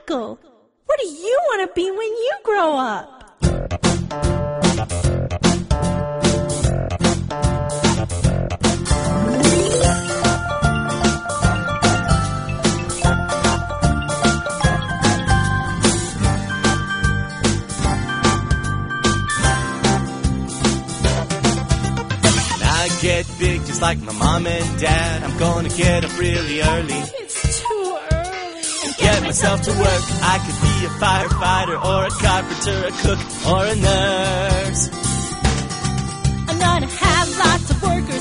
Michael, what do you want to be when you grow up? Get big just like my mom and dad. I'm gonna get up really early. It's too early. Get myself to work. I could be a firefighter or a carpenter, a cook or a nurse. I'm gonna have lots of workers